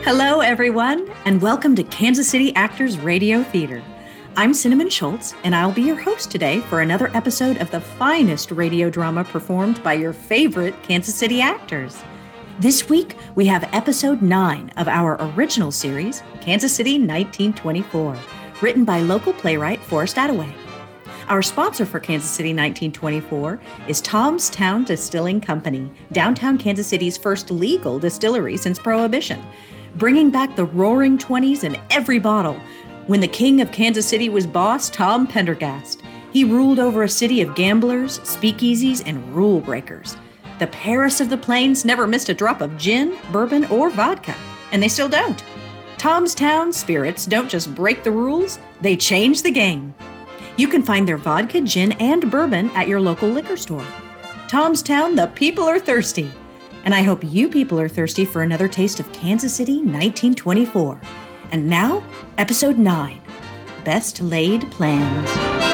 Hello, everyone, and welcome to Kansas City Actors Radio Theater. I'm Cinnamon Schultz, and I'll be your host today for another episode of the finest radio drama performed by your favorite Kansas City actors. This week, we have episode 9 of our original series, Kansas City 1924, written by local playwright Forrest Attaway. Our sponsor for Kansas City 1924 is Tom's Town Distilling Company, downtown Kansas City's first legal distillery since Prohibition, bringing back the roaring 20s in every bottle. When the king of Kansas City was boss, Tom Pendergast, he ruled over a city of gamblers, speakeasies, and rule breakers. The Paris of the Plains never missed a drop of gin, bourbon, or vodka, and they still don't. Tom's Town spirits don't just break the rules, they change the game. You can find their vodka, gin, and bourbon at your local liquor store. Tom's Town, the people are thirsty. And I hope you people are thirsty for another taste of Kansas City 1924. And now, episode 9, Best Laid Plans.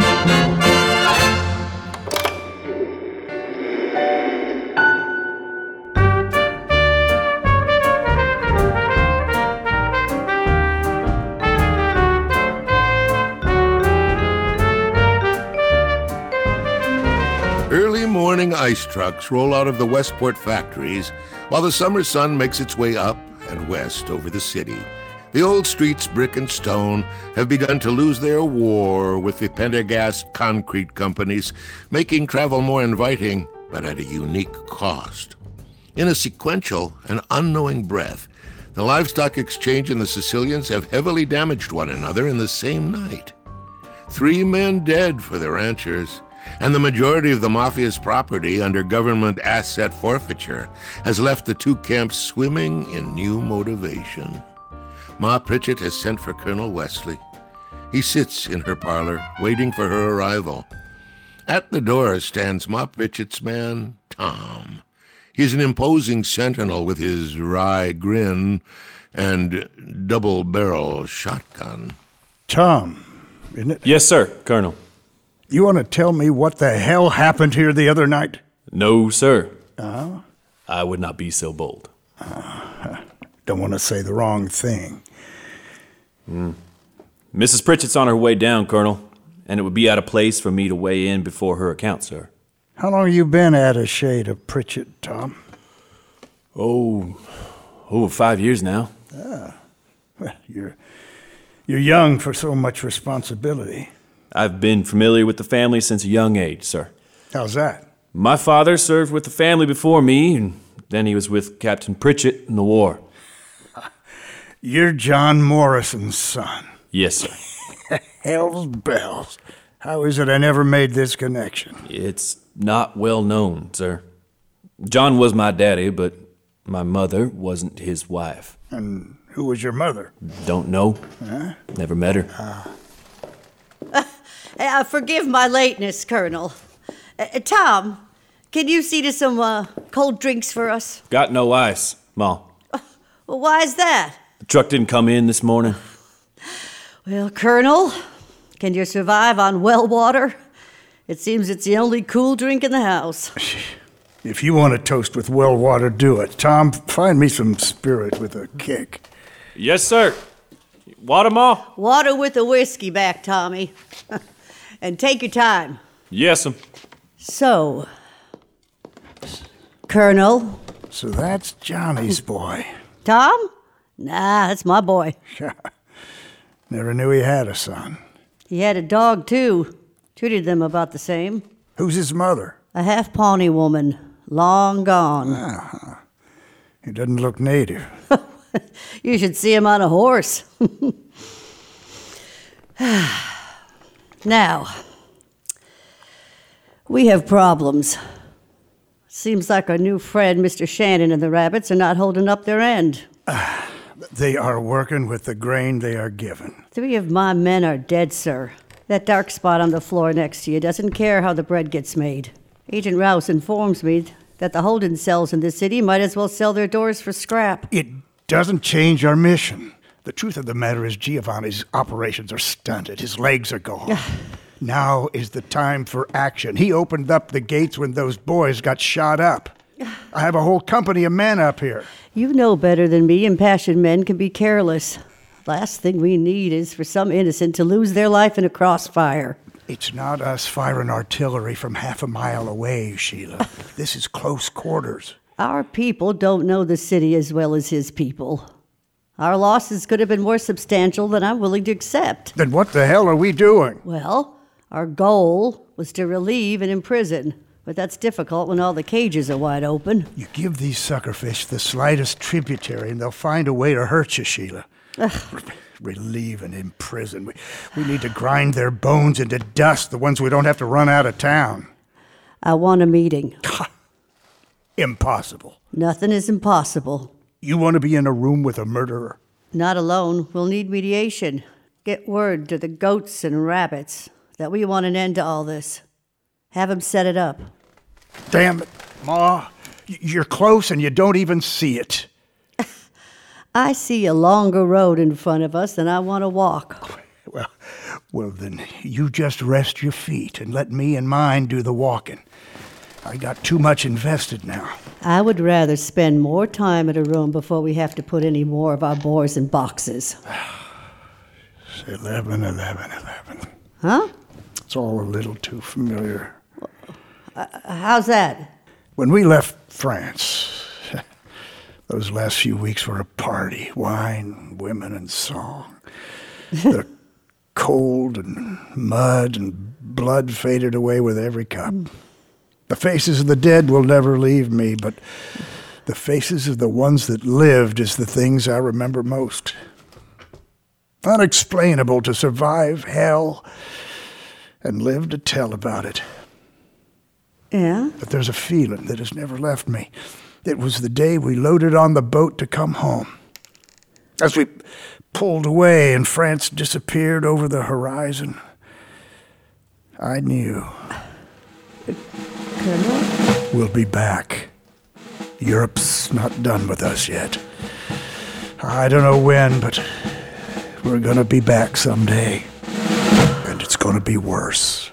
Early morning ice trucks roll out of the Westport factories while the summer sun makes its way up and west over the city. The old streets, brick and stone, have begun to lose their war with the Pendergast concrete companies, making travel more inviting, but at a unique cost. In a sequential and unknowing breath, the livestock exchange and the Sicilians have heavily damaged one another in the same night. 3 men dead for the ranchers, and the majority of the mafia's property under government asset forfeiture has left the two camps swimming in new motivation. Ma Pritchett has sent for Colonel Wesley. He sits in her parlor, waiting for her arrival. At the door stands Ma Pritchett's man, Tom. He's an imposing sentinel with his wry grin and double-barrel shotgun. Tom, isn't it? Yes, sir, Colonel. You want to tell me what the hell happened here the other night? No, sir. Uh-huh. I would not be so bold. Don't want to say the wrong thing. Mrs. Pritchett's on her way down, Colonel, and it would be out of place for me to weigh in before her account, sir. How long you been at a shade of Pritchett, Tom? Oh, over 5 years now. Well, you're young for so much responsibility. I've been familiar with the family since a young age, sir. How's that? My father served with the family before me, and then he was with Captain Pritchett in the war. You're John Morrison's son. Yes, sir. Hell's bells. How is it I never made this connection? It's not well known, sir. John was my daddy, but my mother wasn't his wife. And who was your mother? Don't know. Huh? Never met her. Forgive my lateness, Colonel. Tom, can you see to some cold drinks for us? Got no ice, Ma. Well, why is that? The truck didn't come in this morning. Well, Colonel, can you survive on well water? It seems it's the only cool drink in the house. If you want to toast with well water, do it. Tom, find me some spirit with a kick. Yes, sir. Water, Ma? Water with the whiskey back, Tommy. And take your time. Yes'm. So, Colonel. So that's Johnny's boy. Tom? Nah, that's my boy. Never knew he had a son. He had a dog, too. Treated them about the same. Who's his mother? A half-Pawnee woman. Long gone. He doesn't look native. You should see him on a horse. Now, we have problems. Seems like our new friend, Mr. Shannon, and the rabbits are not holding up their end. They are working with the grain they are given. 3 of my men are dead, sir. That dark spot on the floor next to you doesn't care how the bread gets made. Agent Rouse informs me that the holding cells in this city might as well sell their doors for scrap. It doesn't change our mission. The truth of the matter is Giovanni's operations are stunted. His legs are gone. Now is the time for action. He opened up the gates when those boys got shot up. I have a whole company of men up here. You know better than me, impassioned men can be careless. Last thing we need is for some innocent to lose their life in a crossfire. It's not us firing artillery from half a mile away, Sheila. This is close quarters. Our people don't know the city as well as his people. Our losses could have been more substantial than I'm willing to accept. Then what the hell are we doing? Well, our goal was to relieve and imprison, but that's difficult when all the cages are wide open. You give these suckerfish the slightest tributary and they'll find a way to hurt you, Sheila. Relieve and imprison. We need to grind their bones into dust, the ones we don't have to run out of town. I want a meeting. Impossible. Nothing is impossible. You want to be in a room with a murderer? Not alone. We'll need mediation. Get word to the goats and rabbits that we want an end to all this. Have them set it up. Damn it, Ma. You're close and you don't even see it. I see a longer road in front of us than I want to walk. Well, then you just rest your feet and let me and mine do the walking. I got too much invested now. I would rather spend more time at a room before we have to put any more of our boars in boxes. 11. Huh? It's all a little too familiar. How's that? When we left France, those last few weeks were a party. Wine, women, and song. The cold and mud and blood faded away with every cup. The faces of the dead will never leave me, but the faces of the ones that lived is the things I remember most. Unexplainable to survive hell and live to tell about it. Yeah? But there's a feeling that has never left me. It was the day we loaded on the boat to come home. As we pulled away and France disappeared over the horizon, I knew. Colonel? We'll be back. Europe's not done with us yet. I don't know when, but we're gonna be back someday. And it's gonna be worse.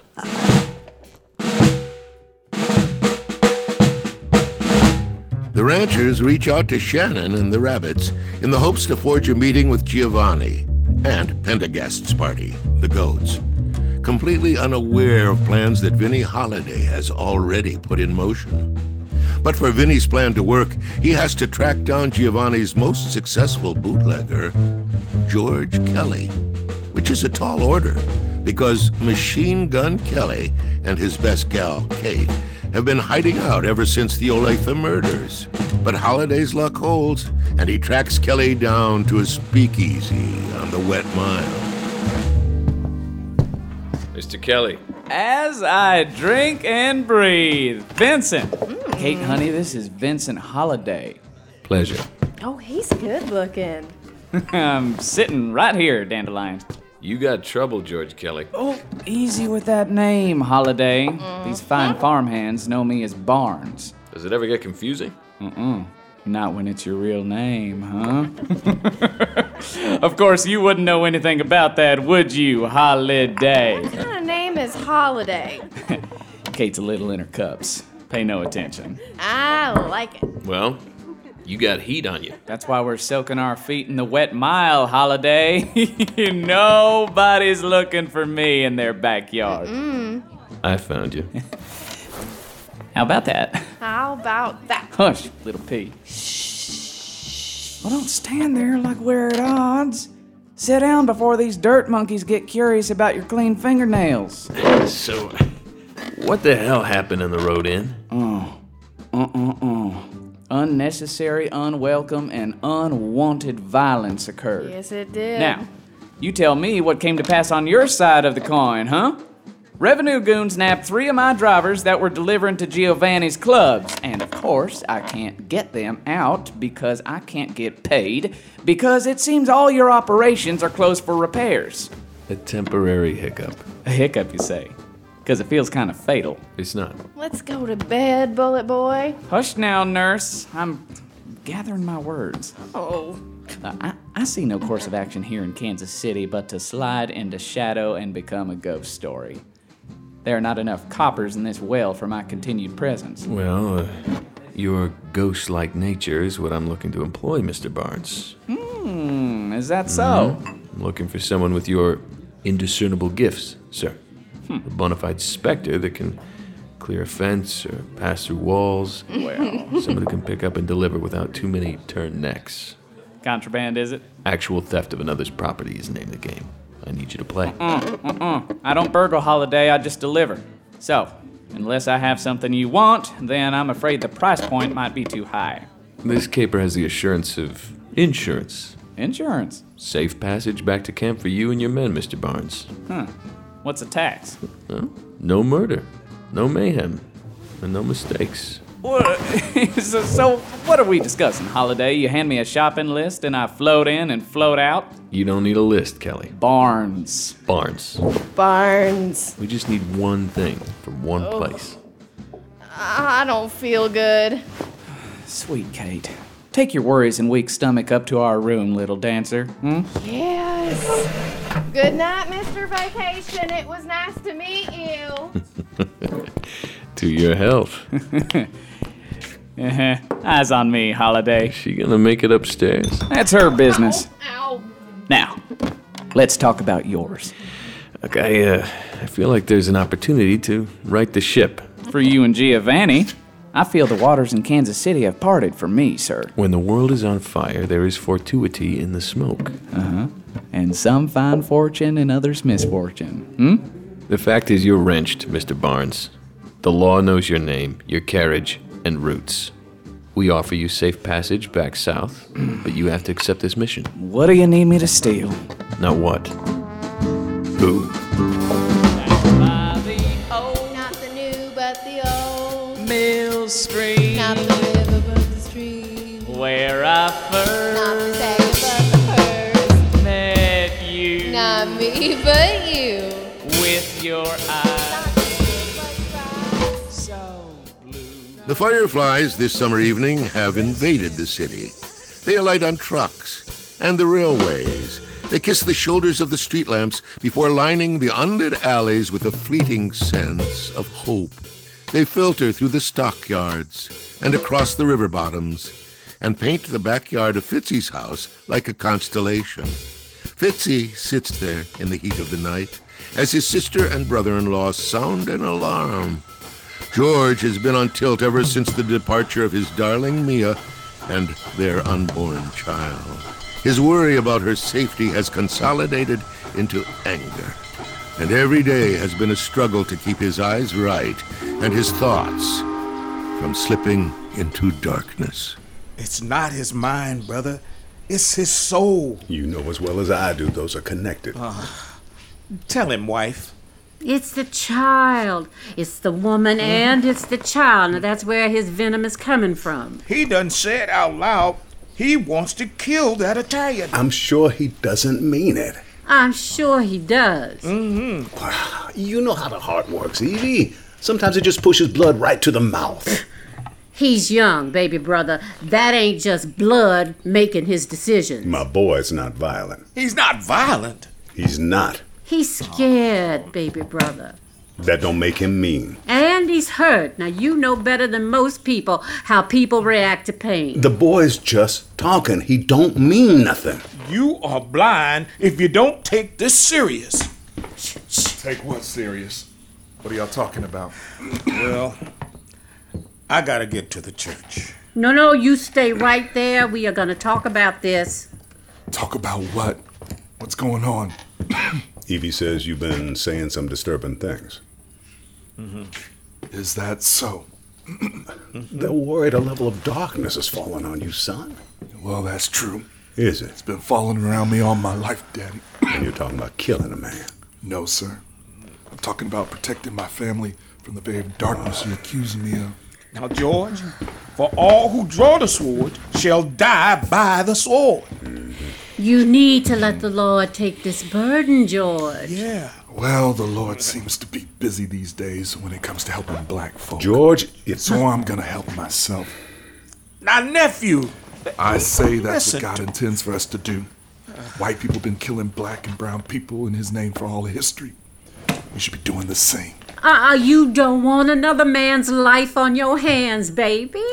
The ranchers reach out to Shannon and the rabbits in the hopes to forge a meeting with Giovanni and Pendergast's party, the goats, completely unaware of plans that Vinnie Holiday has already put in motion. But for Vinnie's plan to work, he has to track down Giovanni's most successful bootlegger, George Kelly, which is a tall order because Machine Gun Kelly and his best gal, Kate, have been hiding out ever since the Olathe murders. But Holiday's luck holds, and he tracks Kelly down to a speakeasy on the Wet Mile. Mr. Kelly. As I drink and breathe. Vincent. Kate, honey, this is Vincent Holiday. Pleasure. Oh, he's good looking. I'm sitting right here, Dandelion. You got trouble, George Kelly. Oh, easy with that name, Holiday. These fine farmhands know me as Barnes. Does it ever get confusing? Not when it's your real name, huh? Of course, you wouldn't know anything about that, would you, Holiday? What kind of name is Holiday? Kate's a little in her cups. Pay no attention. I like it. Well, you got heat on you. That's why we're soaking our feet in the Wet Mile, Holiday. Nobody's looking for me in their backyard. I found you. How about that? How about that? Hush, little pea. Shh. Well, don't stand there like we're at odds. Sit down before these dirt monkeys get curious about your clean fingernails. So, what the hell happened in the Road Inn? Unnecessary, unwelcome, and unwanted violence occurred. Yes, it did. Now, you tell me what came to pass on your side of the coin, huh? Revenue goons nabbed 3 of my drivers that were delivering to Giovanni's clubs. And of course, I can't get them out because I can't get paid because it seems all your operations are closed for repairs. A temporary hiccup. A hiccup, you say? Because it feels kind of fatal. It's not. Let's go to bed, Bullet Boy. Hush now, nurse. I'm gathering my words. Oh. I see no course of action here in Kansas City but to slide into shadow and become a ghost story. There are not enough coppers in this well for my continued presence. Well, Your ghost-like nature is what I'm looking to employ, Mr. Barnes. Is that so? I'm looking for someone with your indiscernible gifts, sir. A bona fide specter that can clear a fence or pass through walls. Well, Someone who can pick up and deliver without too many turned necks. contraband, is it? Actual theft of another's property is the name of the game. I need you to play. I don't burgle, Holiday, I just deliver. So, unless I have something you want, then I'm afraid the price point might be too high. This caper has the assurance of insurance. Insurance? Safe passage back to camp for you and your men, Mr. Barnes. What's a tax? No murder, no mayhem, and no mistakes. So what are we discussing, Holiday? You hand me a shopping list and I float in and float out? You don't need a list, Kelly. Barnes. Barnes. Barnes. We just need one thing from one place. I don't feel good. Sweet Kate. Take your worries and weak stomach up to our room, little dancer. Yes. Good night, Mr. Vacation. It was nice to meet you. To your health. Eyes on me, Holiday. She gonna make it upstairs? That's her business. Ow. Now, let's talk about yours. Look, I feel like there's an opportunity to right the ship. For you and Giovanni, I feel the waters in Kansas City have parted for me, sir. When the world is on fire, there is fortuity in the smoke. And some find fortune and others misfortune. The fact is you're wrenched, Mr. Barnes. The law knows your name, your carriage, and routes. We offer you safe passage back south, but you have to accept this mission. What do you need me to steal? Not what. Who? Not the new, but the old. Mill Street, Not the river, but the stream. where I Not the first second, but the first. met you. Not me, but you. With your eyes so blue. The Fireflies this summer evening have invaded the city. They alight on trucks and the railways. They kiss the shoulders of the street lamps before lining the unlit alleys with a fleeting sense of hope. They filter through the stockyards and across the river bottoms and paint the backyard of Fitzy's house like a constellation. Fitzy sits there in the heat of the night as his sister and brother-in-law sound an alarm. George has been on tilt ever since the departure of his darling Mia and their unborn child. His worry about her safety has consolidated into anger, and every day has been a struggle to keep his eyes right and his thoughts from slipping into darkness. It's not his mind, brother. It's his soul. You know as well as I do, those are connected. Tell him, wife. It's the child. It's the woman and it's the child. Now that's where his venom is coming from. He done said out loud he wants to kill that Italian. I'm sure he doesn't mean it. I'm sure he does. You know how the heart works, Evie. Sometimes it just pushes blood right to the mouth. He's young, baby brother. That ain't just blood making his decisions. My boy's not violent. He's not violent. He's not. He's scared, baby brother. That don't make him mean. And he's hurt. Now, you know better than most people how people react to pain. The boy's just talking. He don't mean nothing. You are blind if you don't take this serious. Take what serious? What are y'all talking about? Well, I gotta get to the church. No, you stay right there. We are going to talk about this. Talk about what? What's going on? Evie says you've been saying some disturbing things. Is that so? They're worried a level of darkness has fallen on you, son. Well, that's true. Is it? It's been falling around me all my life, Daddy. And you're talking about killing a man. No, sir. I'm talking about protecting my family from the very darkness you're accusing me of. Now, George, for all who draw the sword shall die by the sword. You need to let the Lord take this burden, George. Yeah. Well, the Lord seems to be busy these days when it comes to helping black folk. George, So I'm gonna help myself. Now, nephew. I say that's Listen what God to- intends for us to do. White people been killing black and brown people in his name for all of history. We should be doing the same. You don't want another man's life on your hands, baby.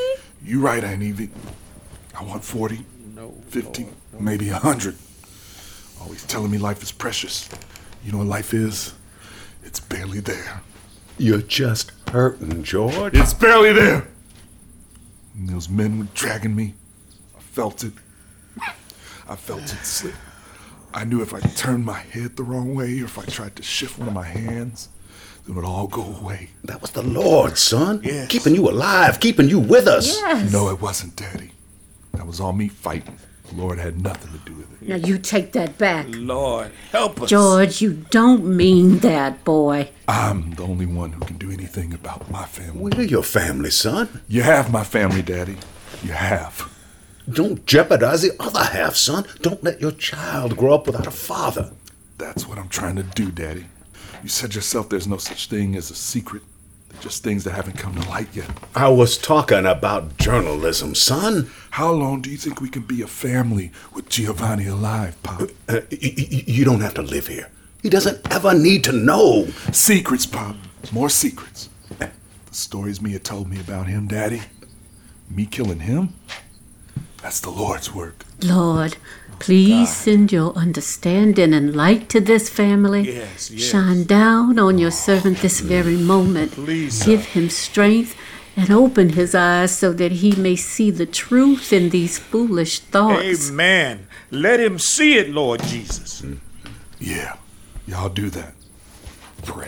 You right, Aunt Evie. I want 40, 50, maybe 100. Always telling me life is precious. You know what life is? It's barely there. You're just hurting, George. It's barely there. And those men were dragging me. I felt it. I felt it slip. I knew if I turned my head the wrong way or if I tried to shift one of my hands, it would all go away. That was the Lord, son. Yes. Keeping you alive, keeping you with us. Yes. No, it wasn't, Daddy. That was all me fighting. The Lord had nothing to do with it. Now you take that back. Lord, help us. George, you don't mean that, boy. I'm the only one who can do anything about my family. We're your family, son. You have my family, Daddy. You have. Don't jeopardize the other half, son. Don't let your child grow up without a father. That's what I'm trying to do, Daddy. You said yourself there's no such thing as a secret. They're just things that haven't come to light yet. I was talking about journalism, son. How long do you think we can be a family with Giovanni alive, Pop? You don't have to live here. He doesn't ever need to know. Secrets, Pop. More secrets. The stories Mia told me about him, Daddy. Me killing him? That's the Lord's work. Lord, please send your understanding and light to this family. Yes. Shine down on your servant this very moment. Please, Give him strength and open his eyes so that he may see the truth in these foolish thoughts. Amen. Let him see it, Lord Jesus. Yeah, y'all do that. Pray.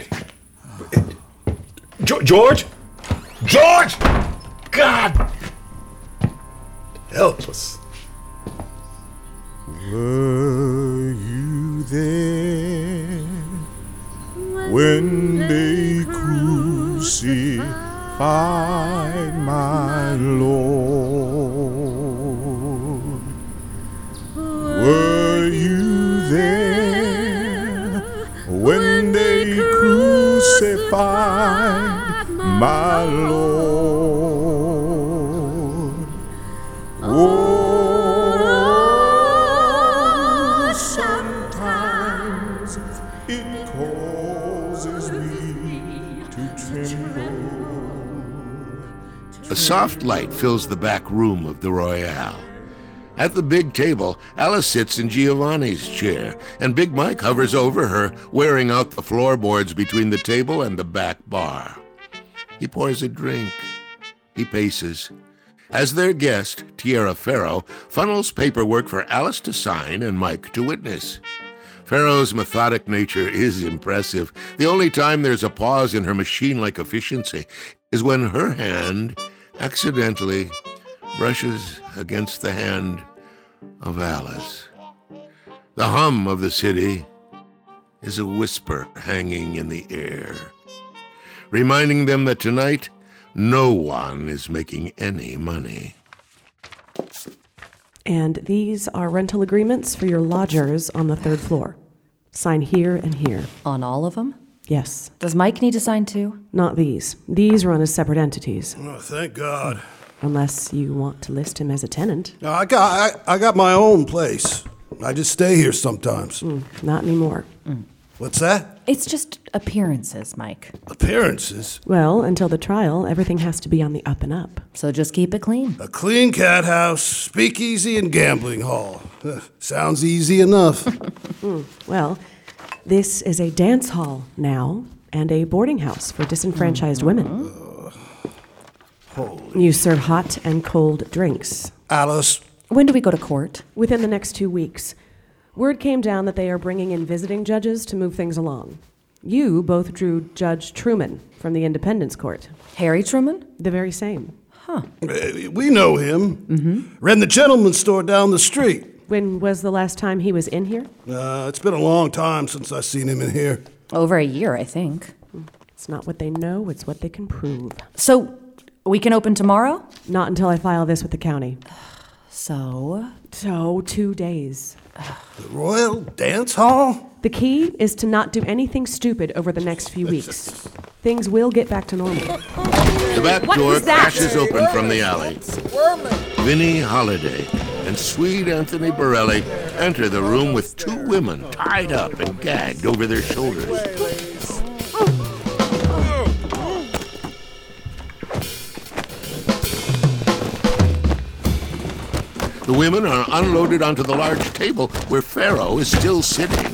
George? George! God! Help us. Were you there when they crucified my Lord? Were you there when they crucified my Lord? Oh, sometimes it causes me to tremble. A soft light fills the back room of the Royale. At the big table, Alice sits in Giovanni's chair, and Big Mike hovers over her, wearing out the floorboards between the table and the back bar. He pours a drink. He paces. As their guest, Tierra Farrow, funnels paperwork for Alice to sign and Mike to witness. Farrow's methodic nature is impressive. The only time there's a pause in her machine-like efficiency is when her hand accidentally brushes against the hand of Alice. The hum of the city is a whisper hanging in the air, reminding them that tonight no one is making any money. And these are rental agreements for your lodgers on the 3rd floor. Sign here and here. On all of them? Yes. Does Mike need to sign too? Not these. These run as separate entities. Oh, thank God. Unless you want to list him as a tenant. No, I got my own place. I just stay here sometimes. Not anymore. What's that? It's just appearances, Mike. Appearances? Well, until the trial, everything has to be on the up and up. So just keep it clean. A clean cat house, speakeasy, and gambling hall. Sounds easy enough. Well, this is a dance hall now and a boarding house for disenfranchised women. You serve hot and cold drinks. Alice. When do we go to court? Within the next 2 weeks. Word came down that they are bringing in visiting judges to move things along. You both drew Judge Truman from the Independence Court. Harry Truman? The very same. Huh. We know him. Ran the gentleman's store down the street. When was the last time he was in here? It's been a long time since I've seen him in here. Over a year, I think. It's not what they know, it's what they can prove. So, we can open tomorrow? Not until I file this with the county. So, 2 days. The Royal Dance Hall? The key is to not do anything stupid over the next few weeks. Things will get back to normal. The back door crashes open from the alley. Vinnie Holiday and sweet Anthony Borelli enter the room with 2 women tied up and gagged over their shoulders. The women are unloaded onto the large table where Pharaoh is still sitting.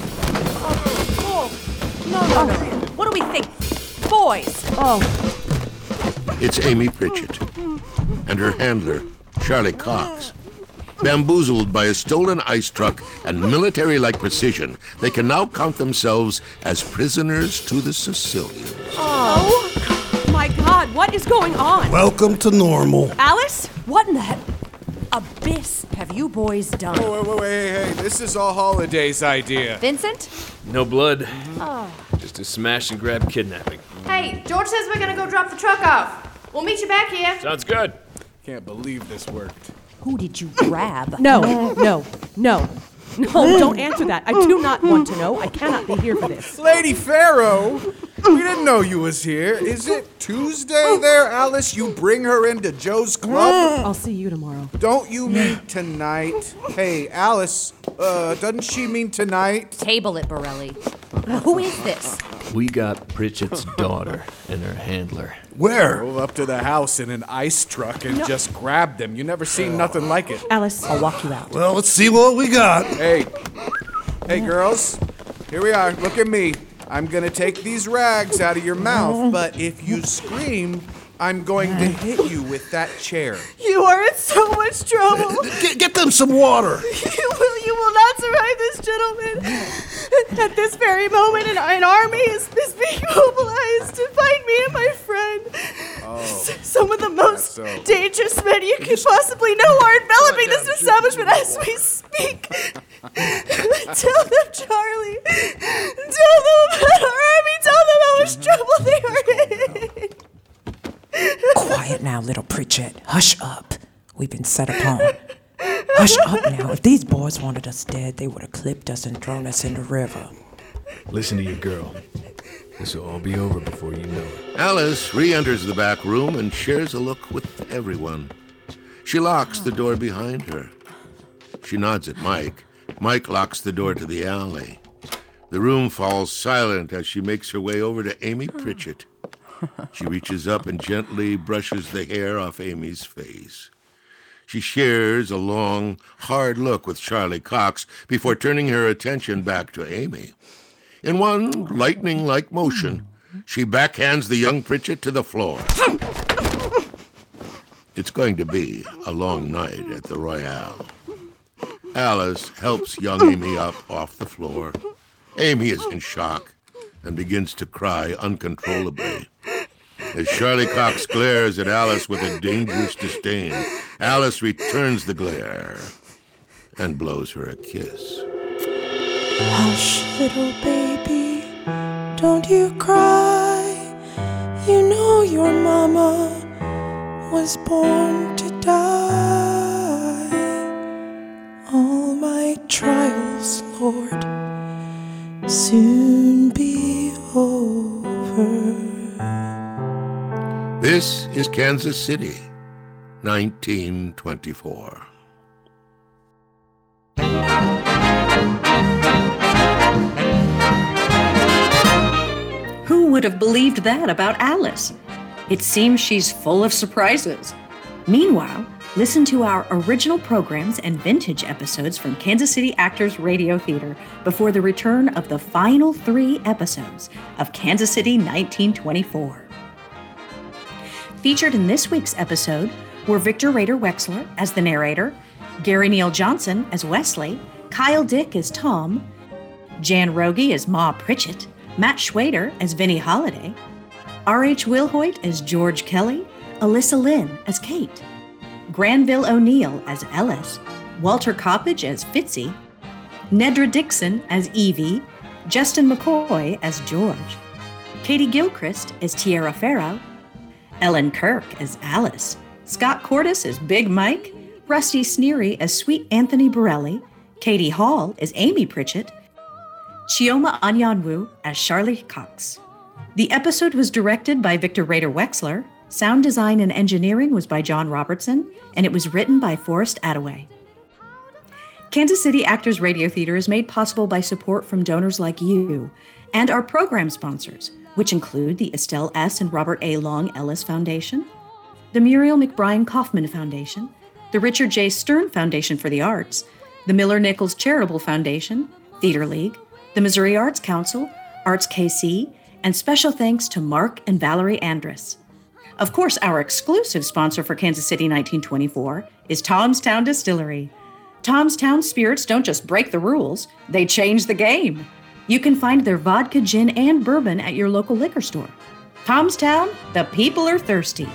No. What do we think? Boys! Oh. It's Amy Pritchett and her handler, Charlie Cox. Bamboozled by a stolen ice truck and military-like precision, they can now count themselves as prisoners to the Sicilians. Oh, my God, what is going on? Welcome to normal. Alice, what in the abyss have you boys done? Oh, wait, hey, this is all Holiday's idea. Vincent? No blood. Oh. Just a smash and grab kidnapping. Hey, George says we're gonna go drop the truck off. We'll meet you back here. Sounds good. Can't believe this worked. Who did you grab? No, don't answer that. I do not want to know. I cannot be here for this. Lady Pharaoh, we didn't know you was here. Is it Tuesday there, Alice? You bring her into Joe's club? I'll see you tomorrow. Don't you mean tonight? Hey, Alice, doesn't she mean tonight? Table it, Borelli. Who is this? We got Pritchett's daughter and her handler. Where? Drove up to the house in an ice truck and just grabbed them. You never seen nothing like it. Alice, I'll walk you out. Well, let's see what we got. Hey, girls, here we are. Look at me. I'm gonna take these rags out of your mouth, but if you scream, I'm going to hit you with that chair. You are in so much trouble. Get them some water. You will not survive this, gentlemen. At this very moment, an army is being mobilized to find me and my friend. Some of the most dangerous men you could possibly know are enveloping this establishment as we speak. Tell them, Charlie. Tell them about our army. Tell them how much trouble they are in. Quiet now, little Pritchett. Hush up. We've been set upon. Hush up now. If these boys wanted us dead, they would have clipped us and thrown us in the river. Listen to your girl. This will all be over before you know it. Alice re-enters the back room and shares a look with everyone. She locks the door behind her. She nods at Mike. Mike locks the door to the alley. The room falls silent as she makes her way over to Amy Pritchett. She reaches up and gently brushes the hair off Amy's face. She shares a long, hard look with Charlie Cox before turning her attention back to Amy. In one lightning-like motion, she backhands the young Pritchett to the floor. It's going to be a long night at the Royale. Alice helps young Amy up off the floor. Amy is in shock and begins to cry uncontrollably. As Charlie Cox glares at Alice with a dangerous disdain, Alice returns the glare and blows her a kiss. Hush, little baby, don't you cry. You know your mama was born to die. All my trials, Lord, soon be over. This is Kansas City, 1924. Who would have believed that about Alice? It seems she's full of surprises. Meanwhile, listen to our original programs and vintage episodes from Kansas City Actors Radio Theater before the return of the final 3 episodes of Kansas City 1924. Featured in this week's episode were Victor Rader Wexler as the narrator, Gary Neal Johnson as Wesley, Kyle Dick as Tom, Jan Rogie as Ma Pritchett, Matt Schwader as Vinnie Holiday, R.H. Wilhoit as George Kelly, Alyssa Lynn as Kate, Granville O'Neill as Ellis, Walter Coppage as Fitzy, Nedra Dixon as Evie, Justin McCoy as George, Katie Gilchrist as Tierra Farrow, Ellen Kirk as Alice, Scott Cordes as Big Mike, Rusty Sneery as Sweet Anthony Borelli, Katie Hall as Amy Pritchett, Chioma Anyanwu as Charlie Cox. The episode was directed by Victor Rader Wexler, sound design and engineering was by John Robertson, and it was written by Forrest Attaway. Kansas City Actors Radio Theater is made possible by support from donors like you and our program sponsors, which include the Estelle S. and Robert A. Long Ellis Foundation, the Muriel McBride Kaufman Foundation, the Richard J. Stern Foundation for the Arts, the Miller Nichols Charitable Foundation, Theater League, the Missouri Arts Council, Arts KC, and special thanks to Mark and Valerie Andrus. Of course, our exclusive sponsor for Kansas City 1924 is Tom's Town Distillery. Tom's Town spirits don't just break the rules, they change the game. You can find their vodka, gin, and bourbon at your local liquor store. Tom's Town, the people are thirsty.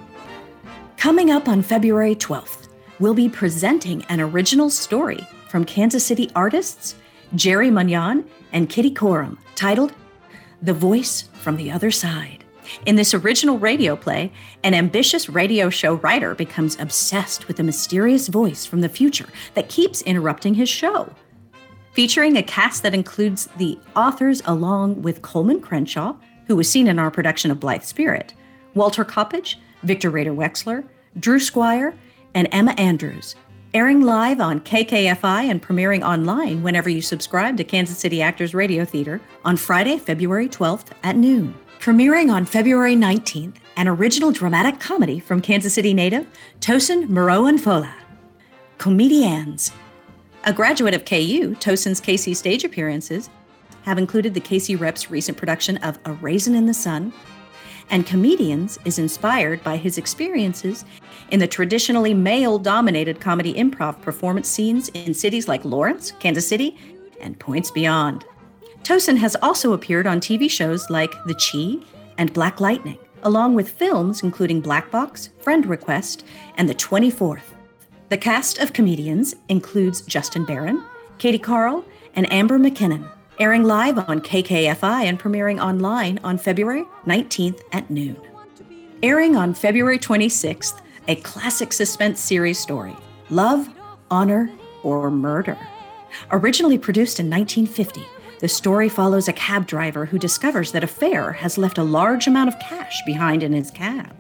Coming up on February 12th, we'll be presenting an original story from Kansas City artists Jerry Munyon and Kitty Coram, titled The Voice from the Other Side. In this original radio play, an ambitious radio show writer becomes obsessed with a mysterious voice from the future that keeps interrupting his show. Featuring a cast that includes the authors along with Coleman Crenshaw, who was seen in our production of Blythe Spirit, Walter Coppage, Victor Rader Wexler, Drew Squire, and Emma Andrews. Airing live on KKFI and premiering online whenever you subscribe to Kansas City Actors Radio Theater on Friday, February 12th at noon. Premiering on February 19th, an original dramatic comedy from Kansas City native Tosin Moran-Fola, Comedians. A graduate of KU, Tosin's KC stage appearances have included the KC Rep's recent production of A Raisin in the Sun, and Comedians is inspired by his experiences in the traditionally male-dominated comedy improv performance scenes in cities like Lawrence, Kansas City, and points beyond. Tosin has also appeared on TV shows like The Chi and Black Lightning, along with films including Black Box, Friend Request, and The 24th. The cast of Comedians includes Justin Barron, Katie Carl, and Amber McKinnon, airing live on KKFI and premiering online on February 19th at noon. Airing on February 26th, a classic suspense series story, Love, Honor, or Murder. Originally produced in 1950, the story follows a cab driver who discovers that a fare has left a large amount of cash behind in his cab.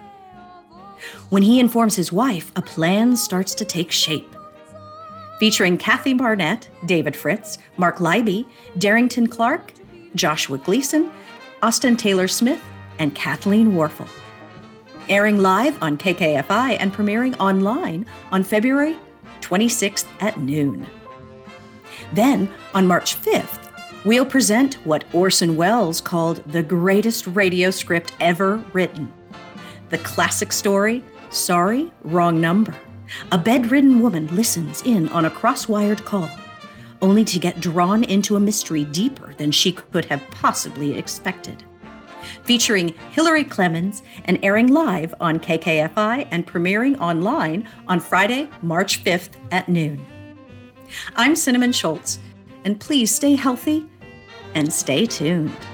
When he informs his wife, a plan starts to take shape. Featuring Kathy Barnett, David Fritz, Mark Leiby, Darrington Clark, Joshua Gleason, Austin Taylor Smith, and Kathleen Warfel. Airing live on KKFI and premiering online on February 26th at noon. Then, on March 5th, we'll present what Orson Welles called the greatest radio script ever written. The classic story, Sorry, Wrong Number. A bedridden woman listens in on a cross-wired call, only to get drawn into a mystery deeper than she could have possibly expected. Featuring Hillary Clemens and airing live on KKFI and premiering online on Friday, March 5th at noon. I'm Cinnamon Schultz, and please stay healthy and stay tuned.